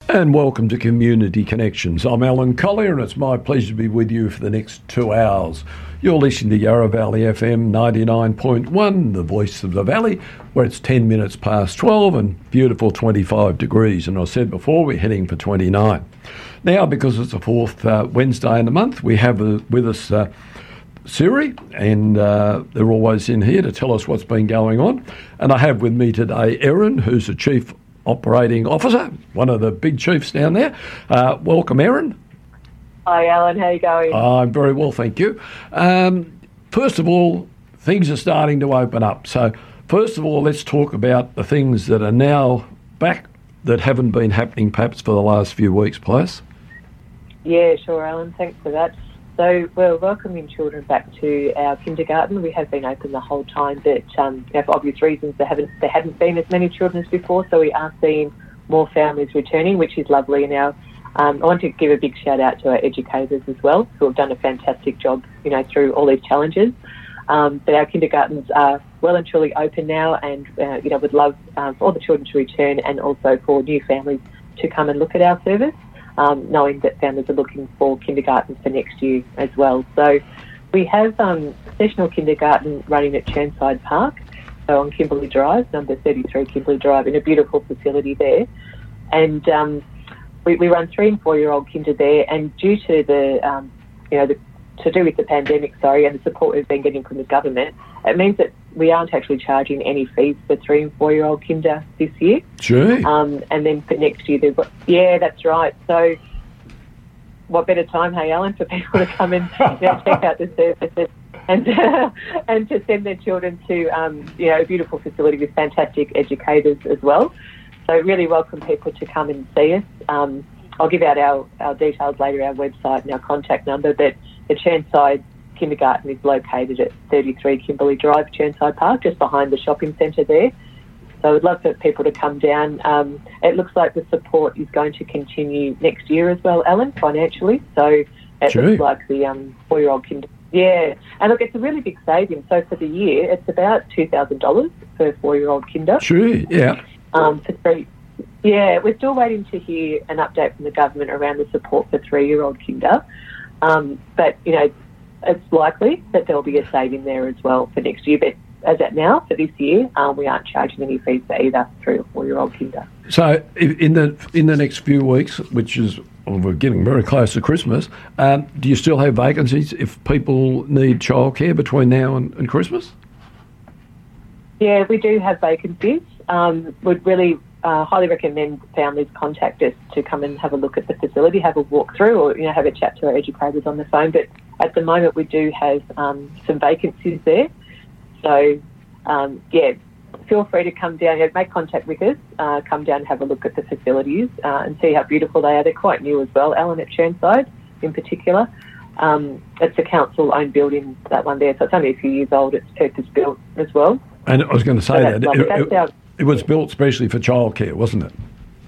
And welcome to Community Connections. I'm Alan Collier and it's my pleasure to be with you for the next 2 hours. You're listening to Yarra Valley FM 99.1, the voice of the valley, where it's 10 minutes past 12 and beautiful 25 degrees. And I said before, we're heading for 29. Now, because it's the fourth Wednesday in the month, we have with us Siri, and they're always in here to tell us what's been going on. And I have with me today Erin, who's the Chief Operating Officer, one of the big chiefs down there. Welcome, Erin. Hi, Alan. How are you going? I'm very well, thank you. First of all, things are starting to open up. So, first of all, let's talk about the things that are now back that haven't been happening perhaps for the last few weeks, please. Yeah, sure, Alan. Thanks for that. So we're welcoming children back to our kindergarten. We have been open the whole time, but for obvious reasons, there hadn't been as many children as before, so we are seeing more families returning, which is lovely. And I want to give a big shout out to our educators as well, who have done a fantastic job, through all these challenges. But our kindergartens are well and truly open now, and would love for all the children to return, and also for new families to come and look at our service. Knowing that families are looking for kindergartens for next year as well. So we have sessional kindergarten running at Churnside Park, so on Kimberley Drive, number 33 Kimberley Drive, in a beautiful facility there. And we run 3 and 4 year old kinder there, and due to to do with the pandemic, and the support we've been getting from the government, it means that we aren't actually charging any fees for 3 and 4 year old kinder this year. Gee. And then for next year, yeah, that's right. So what better time, hey, Alan, for people to come and check out the services and and to send their children to a beautiful facility with fantastic educators as well. So really welcome people to come and see us. I'll give out our details later, our website and our contact number, but the Churnside Kindergarten is located at 33 Kimberley Drive, Churnside Park, just behind the shopping centre there. So I'd love for people to come down. It looks like the support is going to continue next year as well, Alan, financially. So it looks like the 4-year-old kinder. Yeah, and look, it's a really big saving. So for the year, it's about $2,000 per 4-year-old kinder. Sure, yeah. For 3. Yeah, we're still waiting to hear an update from the government around the support for 3-year-old kinder. But, it's likely that there'll be a saving there as well for next year. But as at now, for this year, we aren't charging any fees for either 3 or 4-year-old kinder. So in the next few weeks, which is, we're getting very close to Christmas, do you still have vacancies if people need childcare between now and Christmas? Yeah, we do have vacancies. Would really highly recommend families contact us to come and have a look at the facility, have a walk through, or have a chat to our educators on the phone. But at the moment, we do have some vacancies there. So feel free to come down, make contact with us, come down and have a look at the facilities and see how beautiful they are. They're quite new as well, Alan, at Churnside in particular. It's a council-owned building, that one there, so it's only a few years old. It's purpose-built as well. And I was going to say it was built especially for childcare, wasn't it?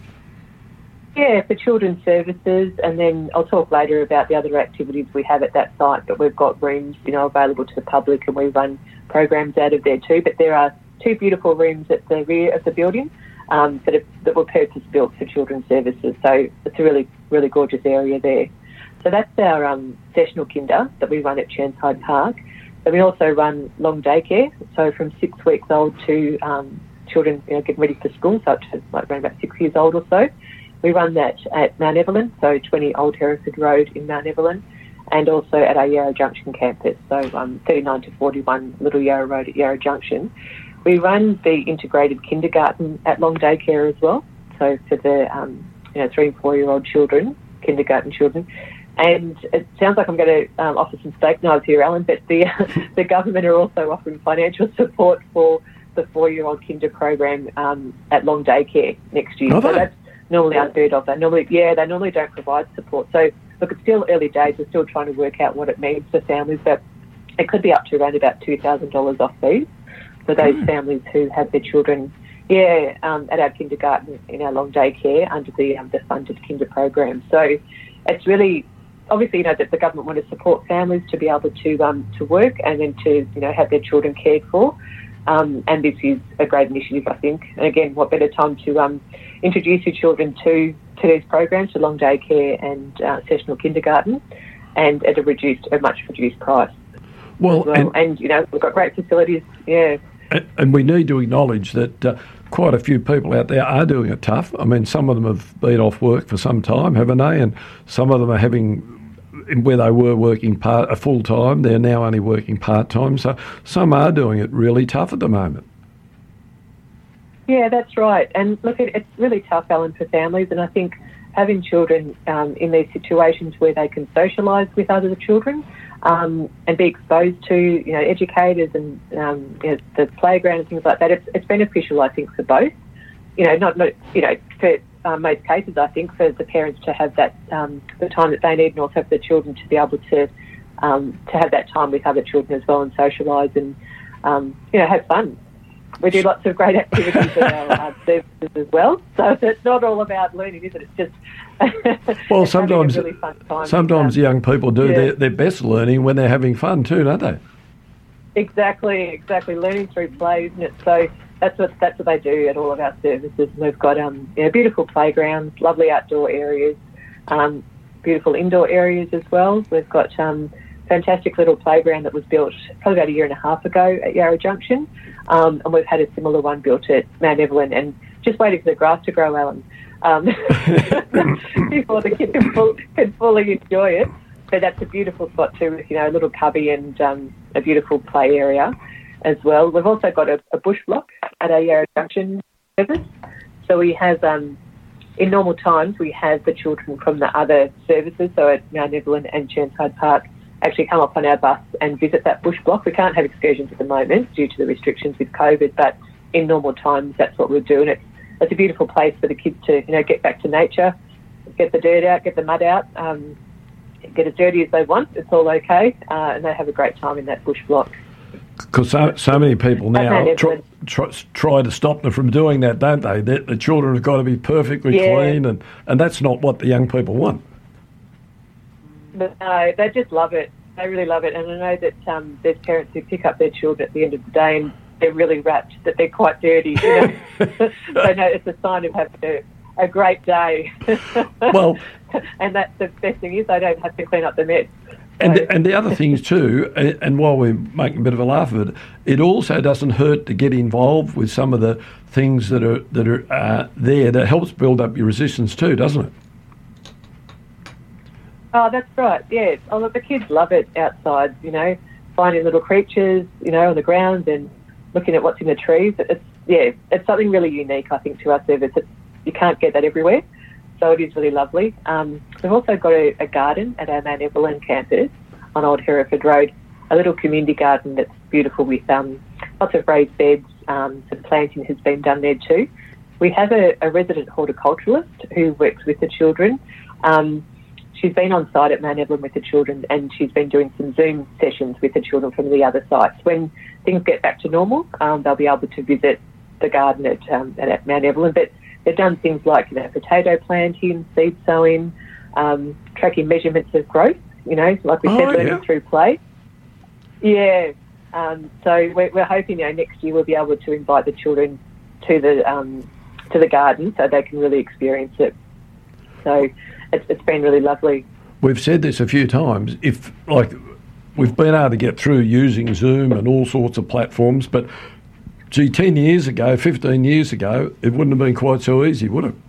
Yeah, for children's services, and then I'll talk later about the other activities we have at that site, but we've got rooms, available to the public, and we run programs out of there too. But there are 2 beautiful rooms at the rear of the building that were purpose-built for children's services, so it's a really, really gorgeous area there. So that's our sessional kinder that we run at Churnside Park. And we also run long daycare, so from 6 weeks old to children getting ready for school, so up to around about 6 years old or so. We run that at Mount Evelyn, so 20 Old Hereford Road in Mount Evelyn, and also at our Yarra Junction campus, so 39 to 41 Little Yarra Road at Yarra Junction. We run the integrated kindergarten at long daycare as well, so for the 3 and 4 year old children, kindergarten children. And it sounds like I'm going to offer some steak knives here, Alan, but the government are also offering financial support for the 4-year-old kinder program at long daycare next year. So that's normally unheard of. They normally don't provide support. So look, it's still early days. We're still trying to work out what it means for families, but it could be up to around about $2,000 off fees for those families who have their children at our kindergarten in our long daycare under the funded kinder program. So it's really obviously, that the government want to support families to be able to work and then to have their children cared for. And this is a great initiative, I think. And again, what better time to introduce your children to to these programs, to long day care and sessional kindergarten, and at a much reduced price. Well, and we've got great facilities, yeah. And we need to acknowledge that quite a few people out there are doing it tough. I mean, some of them have been off work for some time, haven't they? And some of them are having, where they were working full time, they're now only working part time. So some are doing it really tough at the moment. Yeah, that's right. And look, it's really tough, Alan, for families. And I think having children in these situations where they can socialise with other children and be exposed to, educators and the playground and things like that, it's beneficial, I think, for both. For most cases, I think, for the parents to have that the time that they need, and also for the children to be able to have that time with other children as well and socialise and have fun. We do lots of great activities at our services as well. So it's not all about learning, is it? It's just well, it's sometimes a really fun time. Sometimes young people do their best learning when they're having fun too, don't they? Exactly. Learning through play, isn't it? So that's what they do at all of our services. And we've got beautiful playgrounds, lovely outdoor areas, beautiful indoor areas as well. We've got fantastic little playground that was built probably about a year and a half ago at Yarra Junction, and we've had a similar one built at Mount Evelyn, and just waiting for the grass to grow, Alan, before the kids can fully enjoy it. But that's a beautiful spot too, with a little cubby and a beautiful play area as well. We've also got a bush block at our Yarra Junction service, so we have in normal times we have the children from the other services, so at Mount Evelyn and Chermside Park, actually come up on our bus and visit that bush block. We can't have excursions at the moment due to the restrictions with COVID, but in normal times that's what we're doing. It's a beautiful place for the kids to get back to nature, get the dirt out, get the mud out, get as dirty as they want. It's all okay, and they have a great time in that bush block. Because so many people now try to stop them from doing that, don't they? The children have got to be perfectly clean, and that's not what the young people want. No, they just love it. They really love it. And I know that there's parents who pick up their children at the end of the day and they're really rapt that they're quite dirty. They know it's a sign of having a great day. Well, and that's the best thing is they don't have to clean up the mess. And the other things too, and while we're making a bit of a laugh of it, it also doesn't hurt to get involved with some of the things that are there that helps build up your resistance too, doesn't it? Oh, that's right, yeah. Oh, look, the kids love it outside, finding little creatures, on the ground and looking at what's in the trees. It's something really unique, I think, to our service. You can't get that everywhere, so it is really lovely. We've also got a garden at our Mount Evelyn campus on Old Hereford Road, a little community garden that's beautiful with lots of raised beds, some planting has been done there too. We have a resident horticulturalist who works with the children. She's been on site at Mount Evelyn with the children, and she's been doing some Zoom sessions with the children from the other sites. When things get back to normal, they'll be able to visit the garden at Mount Evelyn. But they've done things like potato planting, seed sowing, tracking measurements of growth. Like we said, learning through play. Yeah. So we're hoping next year we'll be able to invite the children to the garden so they can really experience it. So it's been really lovely. We've said this a few times. We've been able to get through using Zoom and all sorts of platforms, but 10 years ago, 15 years ago, it wouldn't have been quite so easy, would it?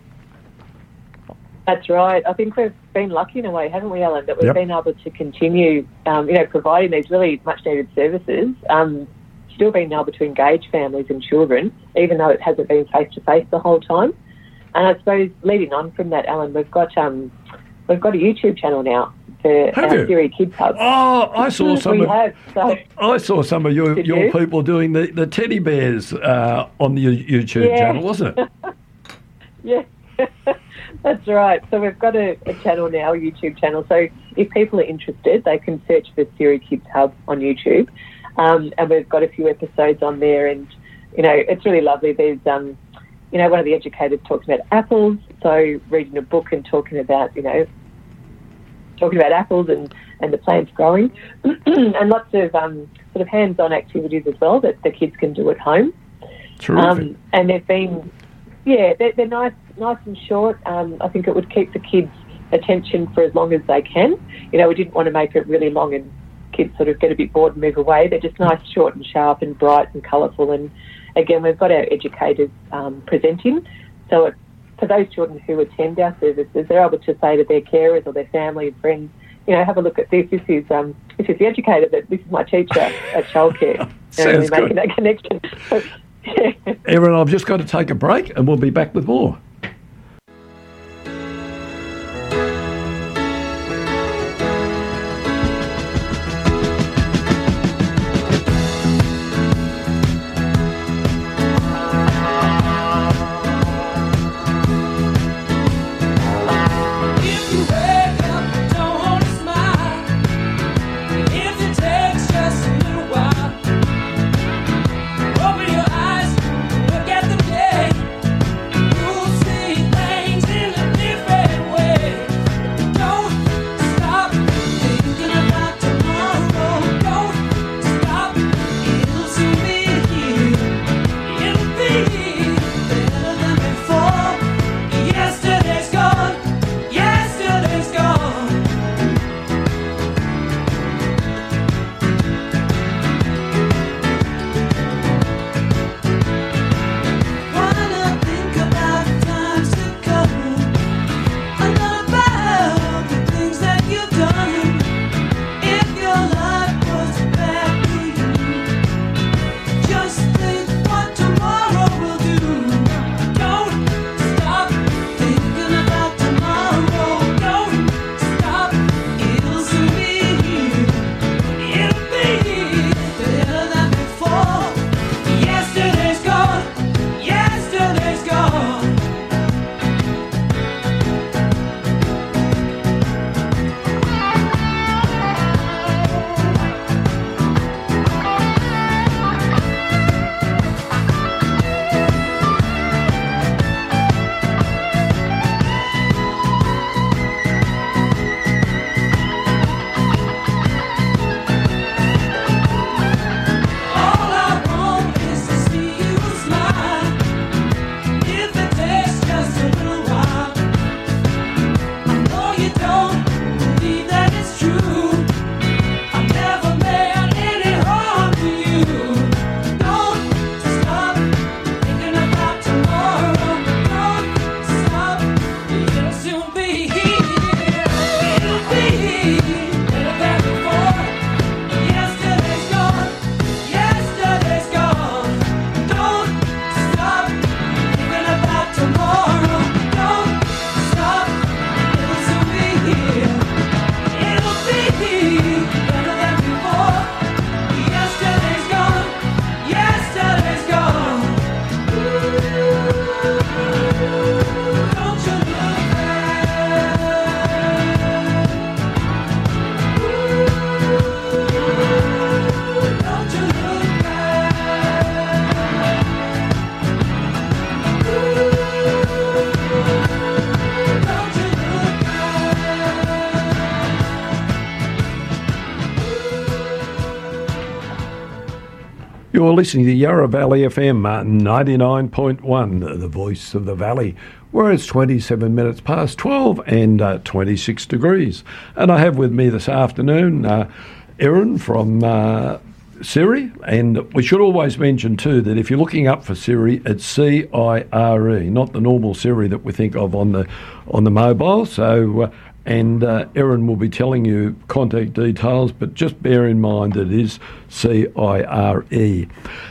That's right. I think we've been lucky in a way, haven't we, Alan, that we've been able to continue, providing these really much-needed services, still being able to engage families and children, even though it hasn't been face-to-face the whole time. And I suppose leading on from that, Alan, we've got a YouTube channel now for our Siri Kids Hub. Oh, I saw some. I saw some of your people doing the teddy bears on the YouTube channel, wasn't it? Yeah, that's right. So we've got a channel now, a YouTube channel. So if people are interested, they can search for Siri Kids Hub on YouTube, and we've got a few episodes on there. And it's really lovely. There's one of the educators talks about apples, so reading a book and talking about apples and the plants growing, and lots of sort of hands-on activities as well that the kids can do at home. Terrific. And they've been, they're nice nice and short. I think it would keep the kids' attention for as long as they can. You know, we didn't want to make it really long and kids sort of get a bit bored and move away. They're just nice, short and sharp and bright and colourful. And again, we've got our educators presenting. So for those children who attend our services, they're able to say to their carers or their family and friends, you know, have a look at this. This is the educator. This is my teacher at childcare. Sounds good. Making that connection. Yeah. Erin, I've just got to take a break and we'll be back with more. You're listening to Yarra Valley FM 99.1, the voice of the valley, where it's 27 minutes past 12 and 26 degrees. And I have with me this afternoon Erin from Siri, and we should always mention too that if you're looking up for Siri, it's C-I-R-E, not the normal Siri that we think of on the mobile. So and Erin will be telling you contact details, but just bear in mind that it is C-I-R-E.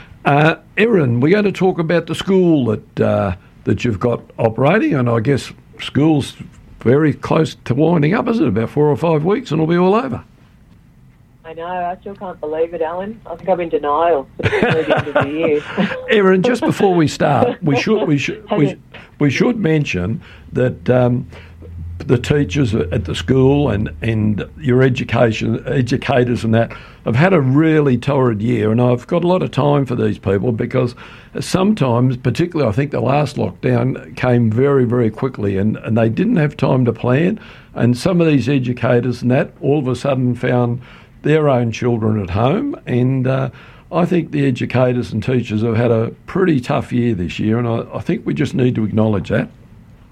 Erin, we're going to talk about the school that you've got operating, and I guess school's very close to winding up, isn't it? About 4 or 5 weeks and it'll be all over. I know, I still can't believe it, Alan. I think I'm in denial for the end of the year. Erin, just before we start, we should mention that the teachers at the school and your educators and that have had a really torrid year, and I've got a lot of time for these people because sometimes, particularly I think the last lockdown came very, very quickly and they didn't have time to plan, and some of these educators and that all of a sudden found their own children at home, and I think the educators and teachers have had a pretty tough year this year, and I think we just need to acknowledge that.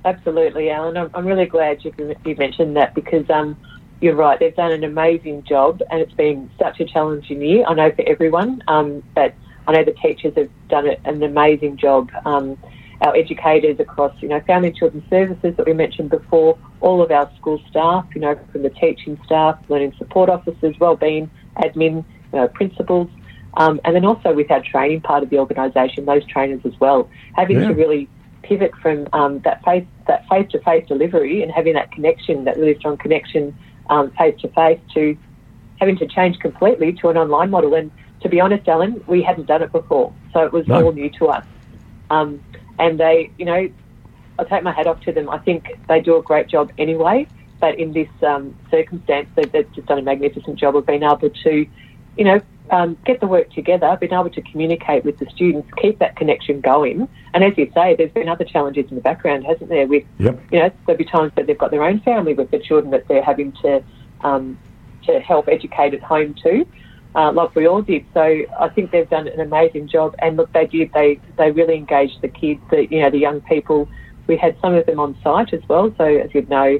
Absolutely, Alan. I'm really glad you mentioned that because you're right. They've done an amazing job, and it's been such a challenging year. I know for everyone, but I know the teachers have done an amazing job. Our educators across, Family and Children's Services that we mentioned before, all of our school staff, from the teaching staff, learning support officers, wellbeing, admin, principals, and then also with our training part of the organisation, those trainers as well, having to really pivot from that face-to-face delivery and having that connection, that really strong connection face-to-face, to having to change completely to an online model. And to be honest, Alan, we hadn't done it before, so it was all new to us. And they, I take my hat off to them. I think they do a great job anyway, but in this circumstance, they've just done a magnificent job of being able to, get the work together, being able to communicate with the students, keep that connection going. And as you say, there's been other challenges in the background, hasn't there? With, there'll be times that they've got their own family with the children that they're having to help educate at home too, like we all did. So I think they've done an amazing job. And look, they really engaged the kids, the young people. We had some of them on site as well. So as you know,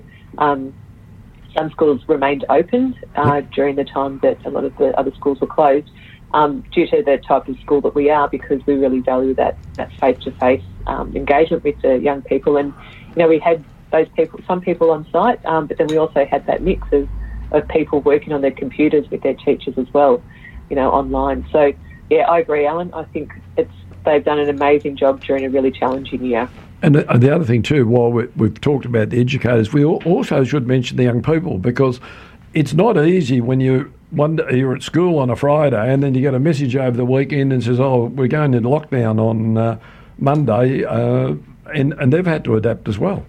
some schools remained open during the time that a lot of the other schools were closed, due to the type of school that we are, because we really value that face-to-face engagement with the young people. And, we had some people on site, but then we also had that mix of people working on their computers with their teachers as well, online. So, yeah, I agree, Alan. I think they've done an amazing job during a really challenging year. And the other thing too, while we've talked about the educators, we also should mention the young people, because it's not easy when you're at school on a Friday and then you get a message over the weekend and says, "Oh, we're going into lockdown on Monday," and they've had to adapt as well.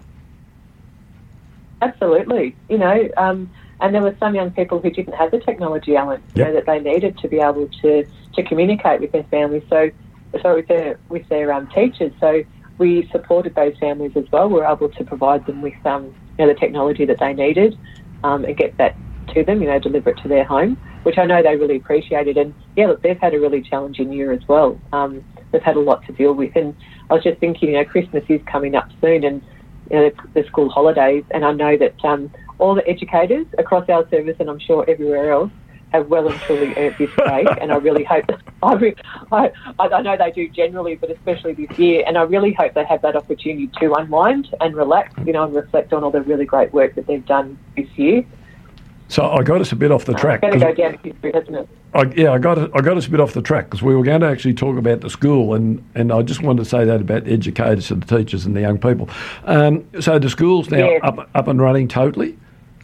Absolutely, and there were some young people who didn't have the technology, Alan, that they needed to be able to communicate with their families. So with their teachers. So we supported those families as well. We were able to provide them with the technology that they needed, and get that to them, deliver it to their home, which I know they really appreciated. And yeah, look, they've had a really challenging year as well. They've had a lot to deal with. And I was just thinking, Christmas is coming up soon, and the school holidays, and I know that all the educators across our service, and I'm sure everywhere else, have well and truly earned this break. And I really hope that I know they do generally, but especially this year, and I really hope they have that opportunity to unwind and relax, and reflect on all the really great work that they've done this year. So I got us a bit off the track. It's going to go down history, hasn't it? I got us a bit off the track, because we were going to actually talk about the school, and I just wanted to say that about the educators and the teachers and the young people. So the school's now up and running totally?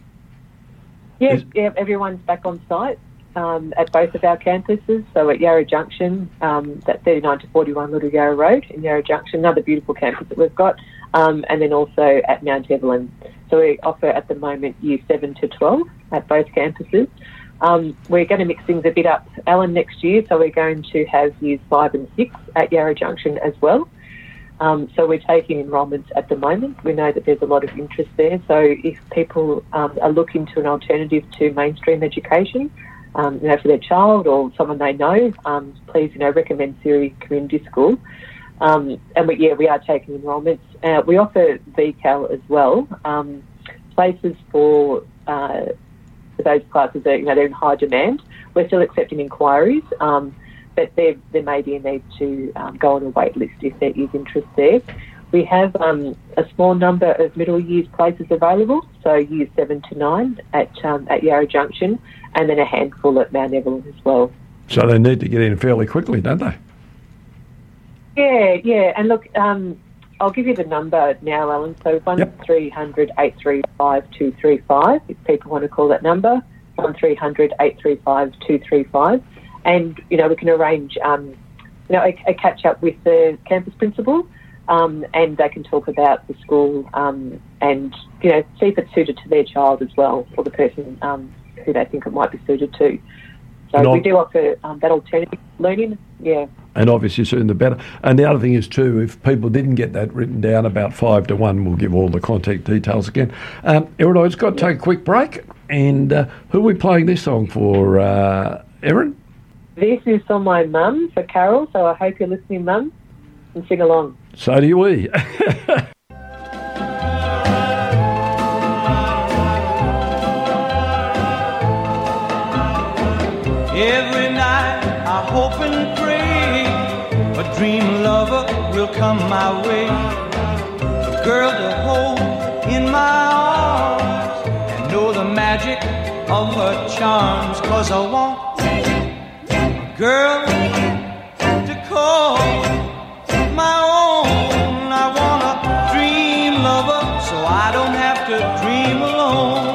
Yeah, everyone's back on site at both of our campuses. So at Yarra Junction, that 39 to 41 Little Yarra Road in Yarra Junction, another beautiful campus that we've got, and then also at Mount Evelyn. So we offer at the moment Year 7 to 12 at both campuses. We're going to mix things a bit up, Alan, next year. So we're going to have Years 5 and 6 at Yarra Junction as well. So we're taking enrolments at the moment. We know that there's a lot of interest there. So if people are looking to an alternative to mainstream education, for their child or someone they know, please, recommend Siri Community School. And we are taking enrolments. We offer VCAL as well. Places for those classes are, they're in high demand. We're still accepting inquiries. But there may be a need to go on a wait list if there is interest there. We have a small number of middle years places available, so Years 7 to 9 at Yarra Junction, and then a handful at Mount Evelyn as well. So they need to get in fairly quickly, don't they? Yeah. And look, I'll give you the number now, Alan. So 1300 835 235, if people want to call that number, 1300 835 235. And, we can arrange, a catch-up with the campus principal, and they can talk about the school and, see if it's suited to their child as well, or the person who they think it might be suited to. So we do offer that alternative learning, And obviously sooner the better. And the other thing is too, if people didn't get that written down, about 5 to 1, we'll give all the contact details again. Erin, I've just got to take a quick break. And who are we playing this song for, Erin? This is for my mum, for Carol, so I hope you're listening, Mum, and sing along. So do we. dream lover will come my way, a girl to hold in my arms and know the magic of her charms. 'Cause I want a girl to call my own. I want a dream lover so I don't have to dream alone.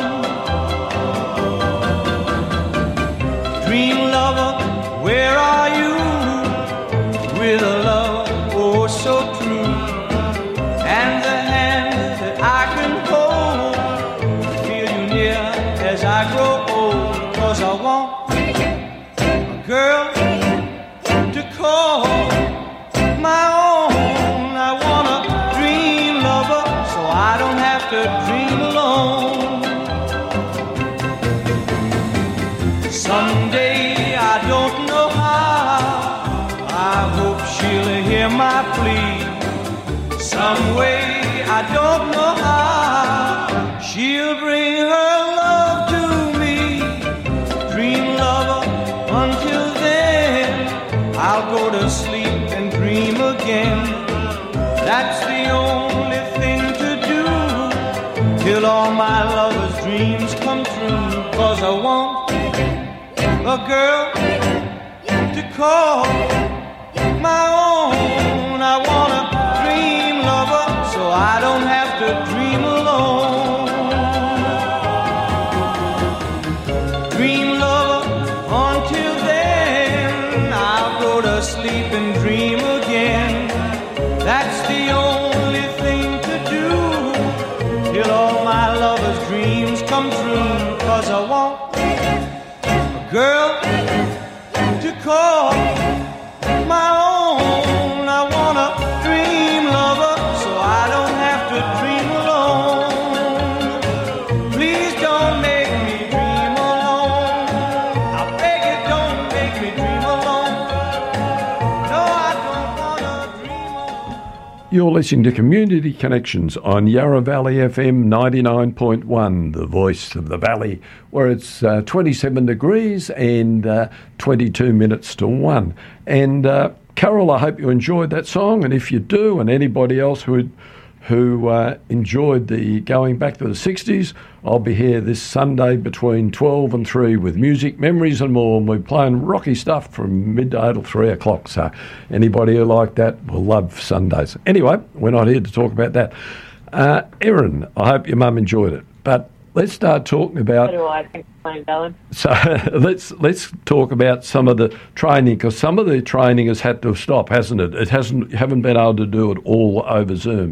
Dream lover, where are you? With a love oh so true, and the hand that I can hold, feel you near as I grow old. 'Cause I want a girl to call my own. I want a dream lover so I don't have to dream alone. Someday, I don't know how, I hope she'll hear my plea. Some way, I don't know how, she'll bring her love to me. Dream lover, until then, I'll go to sleep and dream again. That's the only thing to do, till all my lover's dreams come true. 'Cause I want a girl to call my own. I want a dream lover so I don't have to dream alone. Dream lover, until then, I'll go to sleep and dream again. That's the only thing to do, till all my lover's dreams come true. 'Cause I want a girl to call my own. I want a dream lover so I don't have to dream alone. Please don't make me dream alone. I beg you, don't make me dream alone. No, I don't want to dream alone. You're listening to Community Connections on Yarra Valley FM 99.1, the voice of the valley, where it's 27 degrees and 22 minutes to 1. And Carol, I hope you enjoyed that song, and if you do, and anybody else who enjoyed the going back to the 60s, I'll be here this Sunday between 12 and 3 with music, memories and more, and we're playing rocky stuff from midday till 3 o'clock, so anybody who like that will love Sundays. Anyway, we're not here to talk about that. Erin, I hope your mum enjoyed it, but let's start talking about... So do I. Thanks for playing, Alan. So let's talk about some of the training, because some of the training has had to stop, hasn't it? You haven't been able to do it all over Zoom.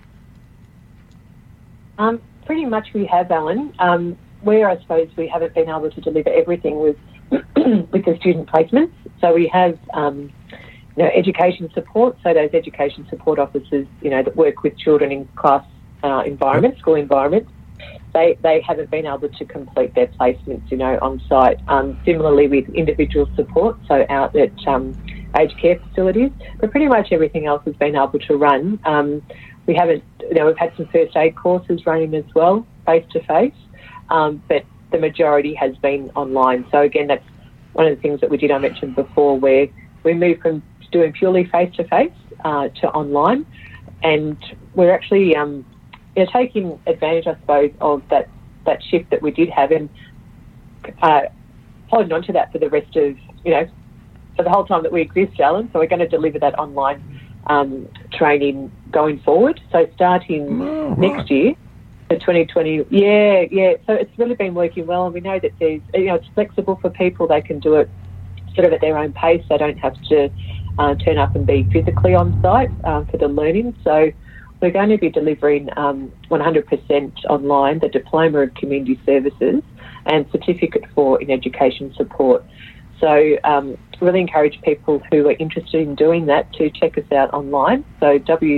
Pretty much we have, Alan. Where I suppose we haven't been able to deliver everything with the student placements. So we have, education support. So those education support officers, that work with children in class environments, school environments, they haven't been able to complete their placements, on site. Similarly with individual support, so out at aged care facilities, but pretty much everything else has been able to run. We haven't, we've had some first aid courses running as well, face-to-face, but the majority has been online. So again, that's one of the things that I mentioned before, where we moved from doing purely face-to-face to online, and we're actually taking advantage, I suppose, of that shift that we did have, and holding on to that for the rest of, for the whole time that we exist, Alan. So we're going to deliver that online training going forward. So starting next year, the 2020, so it's really been working well, and we know that there's, it's flexible for people. They can do it sort of at their own pace. They don't have to turn up and be physically on site for the learning. So we're going to be delivering 100% online the Diploma of Community Services and Certificate in Education Support. So really encourage people who are interested in doing that to check us out online. So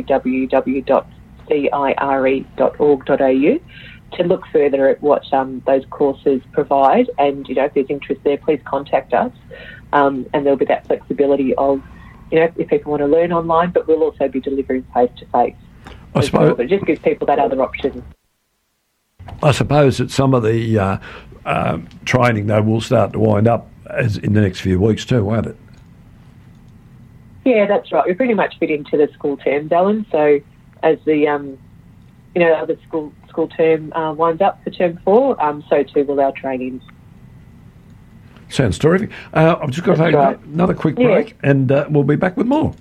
www.cire.org.au to look further at what those courses provide. And, if there's interest there, please contact us. And there'll be that flexibility of, if people want to learn online, but we'll also be delivering face-to-face. I suppose it just gives people that other option. I suppose that some of the training, though, will start to wind up as in the next few weeks too, won't it? Yeah, that's right. We pretty much fit into the school terms, Alan. So as the other school term winds up for term 4, so too will our trainings. Sounds terrific. I've just got to take another quick break, and we'll be back with more.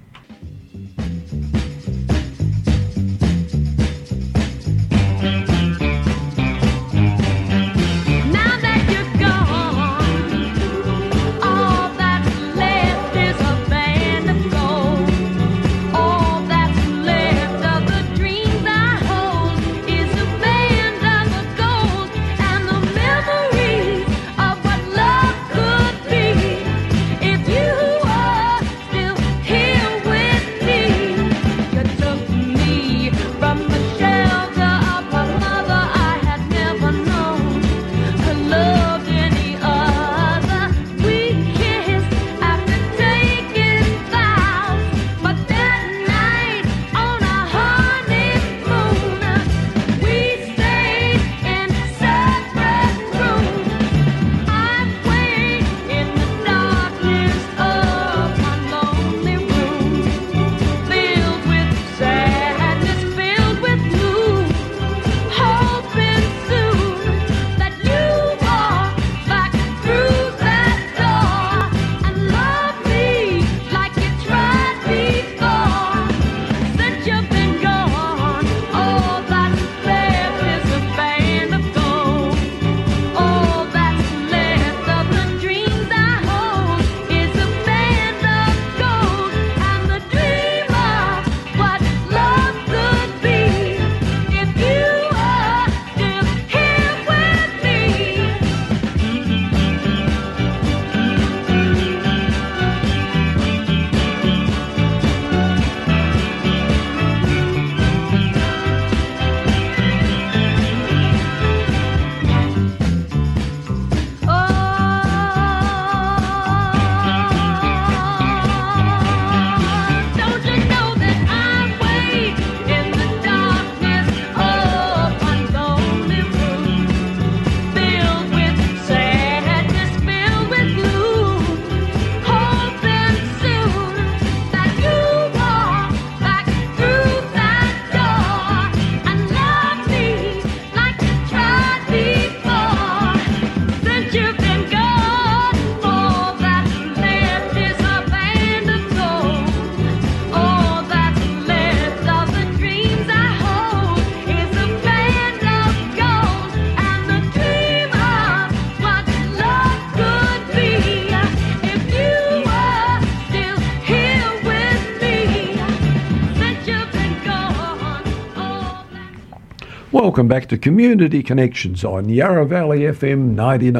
Welcome back to Community Connections on Yarra Valley FM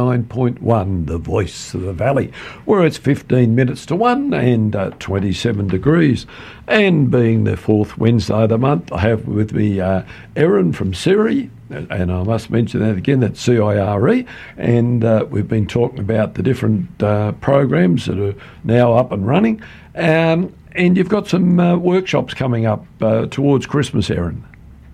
99.1, the voice of the valley, where it's 15 minutes to 1 and 27 degrees. And being the fourth Wednesday of the month, I have with me Erin from CIRE, and I must mention that again, that's CIRE, and we've been talking about the different programs that are now up and running. And you've got some workshops coming up towards Christmas, Erin.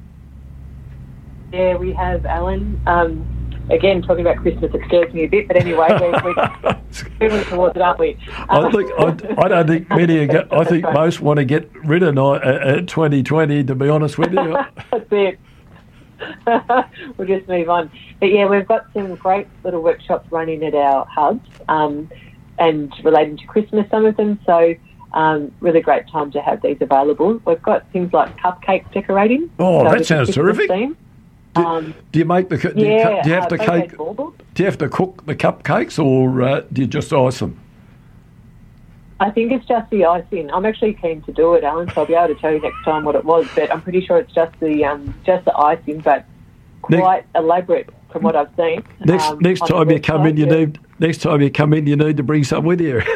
Yeah, we have, Alan. Again, talking about Christmas, it scares me a bit, but anyway, we're moving towards it, aren't we? I don't think many. I think most want to get rid of 2020. To be honest with you, that's it. We'll just move on. But yeah, we've got some great little workshops running at our hubs, and relating to Christmas, some of them. So. Really great time to have these available. We've got things like cupcake decorating. Oh, so that sounds terrific. Do you make the? Do you have to cake? Do you have to cook the cupcakes, or do you just ice them? I think it's just the icing. I'm actually keen to do it, Alan, so I'll be able to tell you next time what it was. But I'm pretty sure it's just the icing, but quite elaborate from what I've seen. Next time you come in, you need to bring some with you.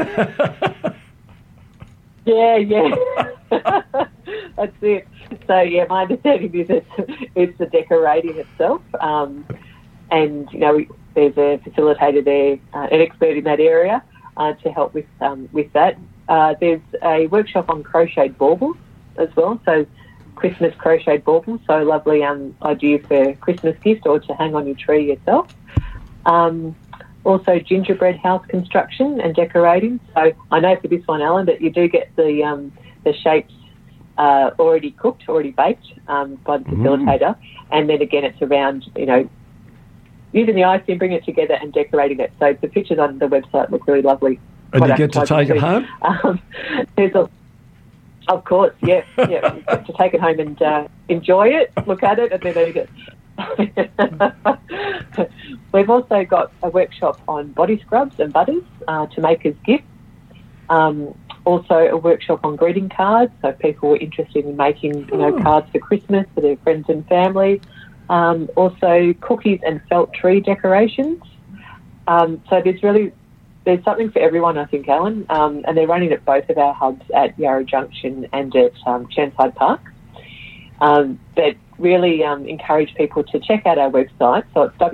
Yeah. That's it. So, yeah, my understanding is it's the decorating itself. And, you know, there's a facilitator there, an expert in that area, to help with that. There's a workshop on crocheted baubles as well. So, Christmas crocheted baubles. So, lovely idea for Christmas gift or to hang on your tree yourself. Also gingerbread house construction and decorating. So I know for this one, Alan, that you do get the shapes already cooked, already baked by the facilitator. And then again, it's around, using the icing, bringing it together and decorating it. So the pictures on the website look really lovely. And you get to take it home? Of course, yeah. You get to take it home and enjoy it, look at it, and then eat it. We've also got a workshop on body scrubs and butters to make as gifts. Also a workshop on greeting cards, so if people were interested in making cards for Christmas for their friends and family. Also cookies and felt tree decorations. So there's something for everyone, I think, Alan, and they're running at both of our hubs at Yarra Junction and at Chirnside Park. But really encourage people to check out our website. So it's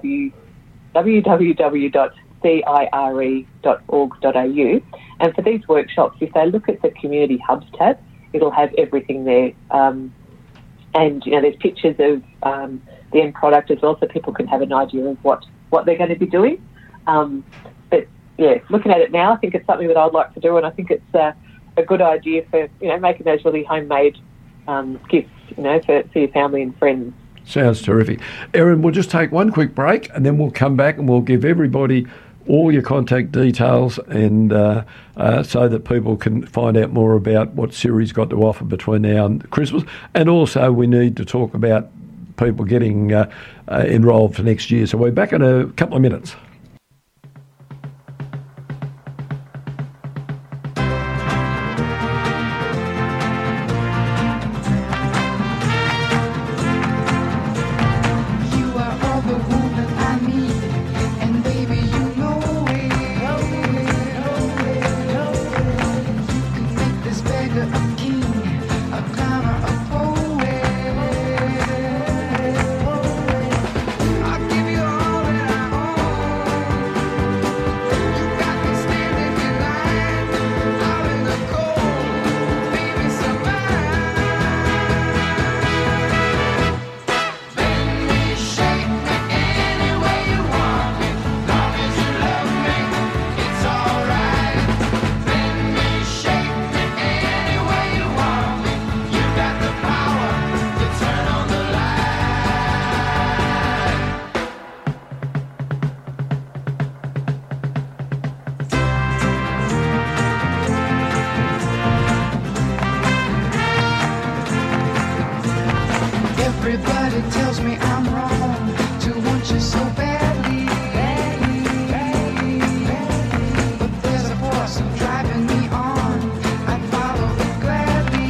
www.cire.org.au. And for these workshops, if they look at the Community Hubs tab, it'll have everything there. And, there's pictures of the end product as well, so people can have an idea of what they're going to be doing. But, yeah, looking at it now, I think it's something that I'd like to do, and I think it's a good idea for, making those really homemade gifts, for your family and friends. Sounds terrific. Erin, we'll just take one quick break and then we'll come back and we'll give everybody all your contact details and so that people can find out more about what Siri's got to offer between now and Christmas. And also we need to talk about people getting enrolled for next year. So we're back in a couple of minutes. Everybody tells me I'm wrong to want you so badly, but there's a force driving me on. I'd follow it gladly.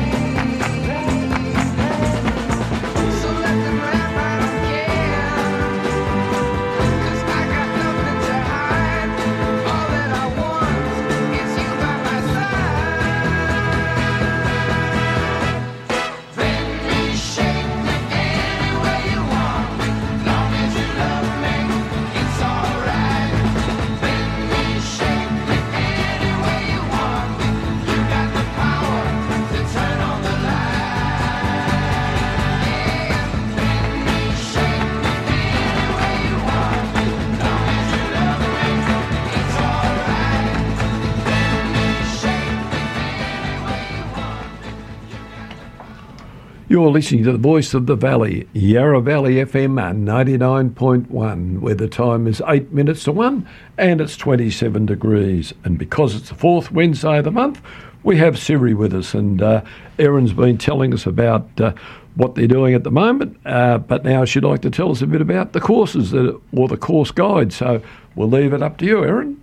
So let them laugh, I don't care, 'cause I got nothing to hide. All that I want is you by my side. Bend me, shake me any way you want me. Long as you love me, it's alright. Bend me, shake me any way you want me. You got the power to turn on the light. Yeah, bend me, shake me any way you want me. Long as you love me, it's alright. Bend me, shake me any way you want me. You're listening to the Voice of the Valley, Yarra Valley FM 99.1, where the time is 8 minutes to 1 and it's 27 degrees. And because it's the fourth Wednesday of the month, we have Siri with us. And Erin's been telling us about what they're doing at the moment, but now she'd like to tell us a bit about the courses or the course guide. So we'll leave it up to you, Erin.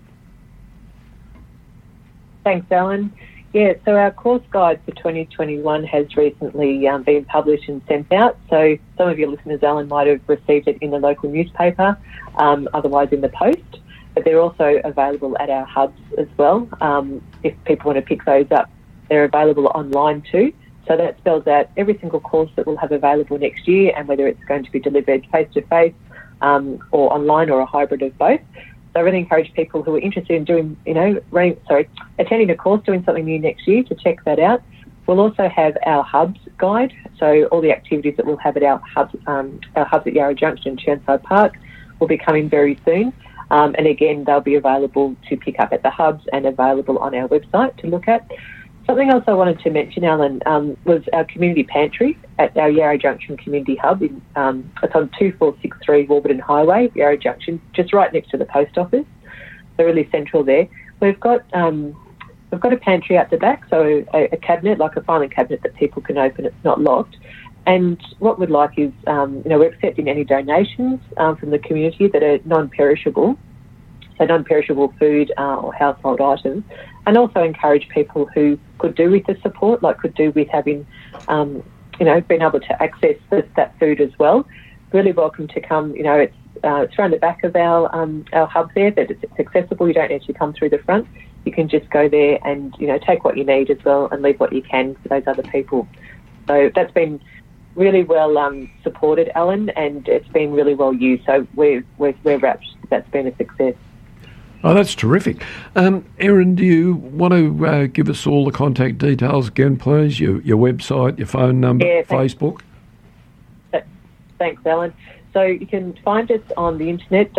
Thanks, Alan. Yeah, so our course guide for 2021 has recently been published and sent out. So some of your listeners, Alan, might have received it in the local newspaper, otherwise in the post. But they're also available at our hubs as well. If people want to pick those up, they're available online too. So that spells out every single course that we'll have available next year and whether it's going to be delivered face-to-face or online or a hybrid of both. So I really encourage people who are interested in doing, attending a course, doing something new next year to check that out. We'll also have our hubs guide, so all the activities that we'll have at our hubs at Yarra Junction and Chirnside Park will be coming very soon. And again, they'll be available to pick up at the hubs and available on our website to look at. Something else I wanted to mention, Alan, was our community pantry at our Yarra Junction Community Hub. It's on 2463 Warburton Highway, Yarra Junction, just right next to the post office. So really central there. We've got a pantry at the back, so a cabinet, like a filing cabinet that people can open. It's not locked. And what we'd like is, we're accepting any donations from the community that are non-perishable, so non-perishable food or household items, and also encourage people who could do with the support, like could do with having, being able to access that food as well. Really welcome to come. It's around the back of our hub there, but it's accessible. You don't actually come through the front. You can just go there and, take what you need as well and leave what you can for those other people. So that's been really well supported, Alan, and it's been really well used. So we're rapt. That's been a success. Oh, that's terrific. Erin, do you want to give us all the contact details again, please? Your website, your phone number, Facebook? Thanks, Alan. So you can find us on the internet,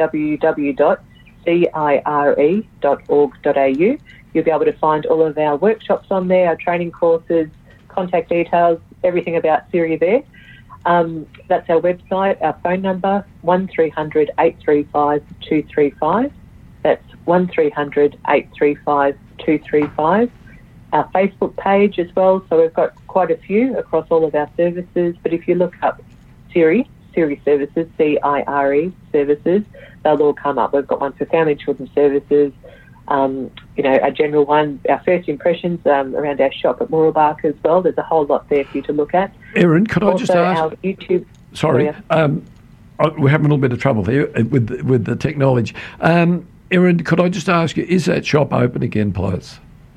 www.cire.org.au. You'll be able to find all of our workshops on there, our training courses, contact details, everything about CIRI there. That's our website. Our phone number, 1300 835 235. That's 1300 835 235. Our Facebook page as well. So we've got quite a few across all of our services. But if you look up CIRI services, CIRE services, they'll all come up. We've got one for family and children's services, a general one, our first impressions around our shop at Mooroolbark as well. There's a whole lot there for you to look at. Erin, could I just ask? Our YouTube. Sorry, we're having a little bit of trouble here with the technology. Erin, could I just ask you, is that shop open again, please?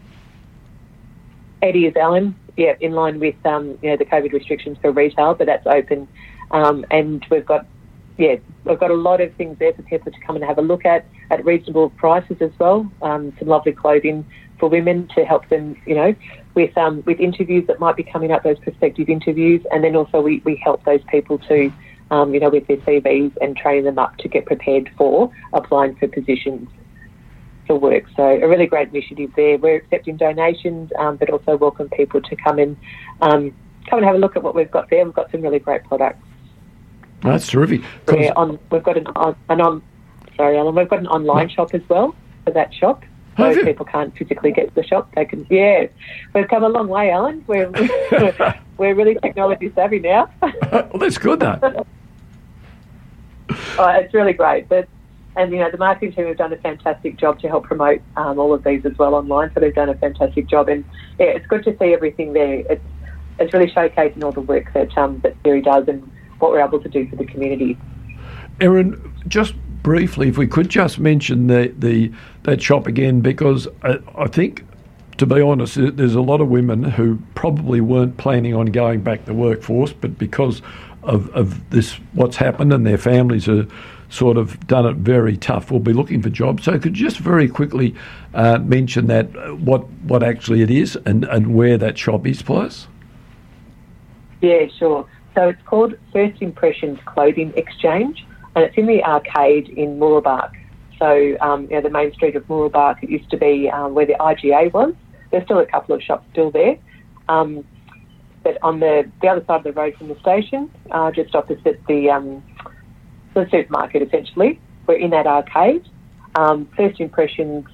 It is, Alan. Yeah, in line with the COVID restrictions for retail, but that's open. And we've got a lot of things there for people to come and have a look at reasonable prices as well. Some lovely clothing for women to help them, with interviews that might be coming up, those prospective interviews. And then also we help those people to, with their CVs and train them up to get prepared for applying for positions for work. So a really great initiative there. We're accepting donations, but also welcome people to come and have a look at what we've got there. We've got some really great products. That's terrific. We've got an online shop as well for that shop. So if people can't physically get to the shop, they can. Yeah, we've come a long way, Alan. We're really technology savvy now. Well, that's good, though. It's really great. The marketing team have done a fantastic job to help promote all of these as well online. So they've done a fantastic job, and it's good to see everything there. It's really showcasing all the work that CIRI does and what we're able to do for the community. Erin, just briefly, if we could just mention that shop again, because I think, to be honest, there's a lot of women who probably weren't planning on going back to the workforce, but because of this, what's happened, and their families are sort of done it very tough, will be looking for jobs. So could you just very quickly mention that, what actually it is and where that shop is, please? Yeah, sure. So it's called First Impressions Clothing Exchange, and it's in the arcade in Mooroolbark. So, the main street of Mooroolbark, it used to be where the IGA was. There's still a couple of shops still there. But on the other side of the road from the station, just opposite the supermarket, essentially, we're in that arcade. First Impressions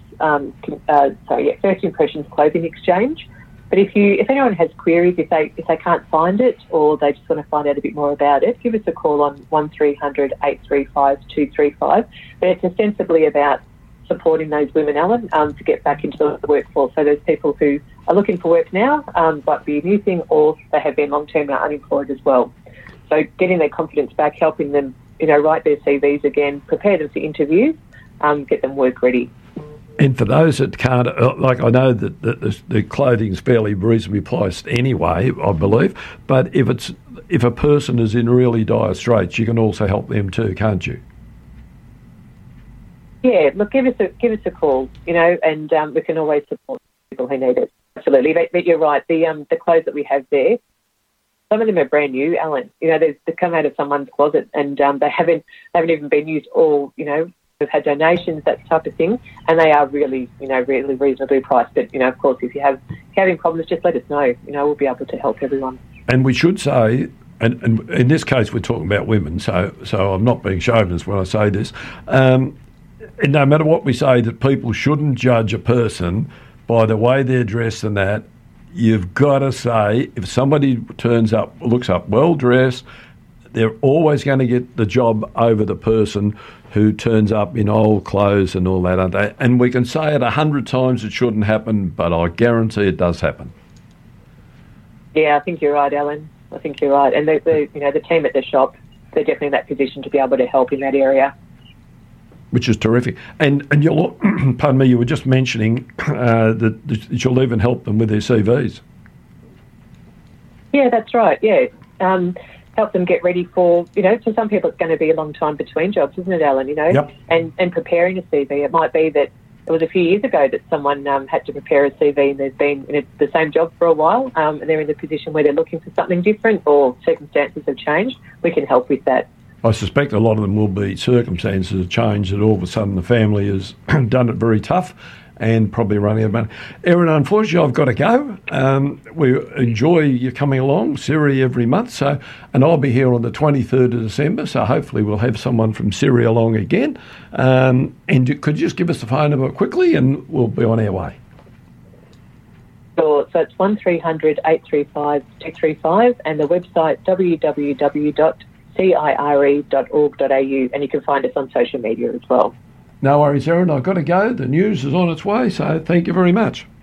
Clothing Exchange. But if anyone has queries, if they can't find it or they just want to find out a bit more about it, give us a call on 1300 835 235. But it's ostensibly about supporting those women, Alan, to get back into the workforce. So there's people who are looking for work now, might be a new thing, or they have been long-term unemployed as well. So getting their confidence back, helping them, write their CVs again, prepare them for interviews, get them work ready. And for those that can't, I know that the clothing's fairly reasonably priced anyway, I believe, but if a person is in really dire straits, you can also help them too, can't you? Yeah, look, give us a call, and we can always support people who need it. Absolutely, but you're right. The clothes that we have there, some of them are brand new, Alan. They come out of someone's closet and they haven't even been used all, We've had donations, that type of thing, and they are really, really reasonably priced. But, of course, if you're having problems, just let us know. We'll be able to help everyone. And we should say, and in this case we're talking about women, so I'm not being chauvinist when I say this, and no matter what we say, that people shouldn't judge a person by the way they're dressed and that. You've got to say, if somebody looks up well-dressed, they're always going to get the job over the person who turns up in old clothes and all that, aren't they? And we can say it 100 times it shouldn't happen, but I guarantee it does happen. Yeah, I think you're right, Alan. I think you're right. And the team at the shop, they're definitely in that position to be able to help in that area. Which is terrific. And you'll, pardon me, you were just mentioning that you'll even help them with their CVs. Yeah, that's right, yeah. Help them get ready for some people it's going to be a long time between jobs, isn't it, Alan, Yep. And preparing a CV. It might be that it was a few years ago that someone had to prepare a CV and they've been in the same job for a while and they're in a position where they're looking for something different or circumstances have changed. We can help with that. I suspect a lot of them will be circumstances have changed, that all of a sudden the family has done it very tough and probably running out of money. Erin, unfortunately, I've got to go. We enjoy you coming along, Siri, every month. And I'll be here on the 23rd of December, so hopefully we'll have someone from Siri along again. And could you just give us the phone number quickly and we'll be on our way? Sure. So it's 1300 835 235 and the website www.cire.org.au, and you can find us on social media as well. No worries, Erin. I've got to go. The news is on its way, so thank you very much.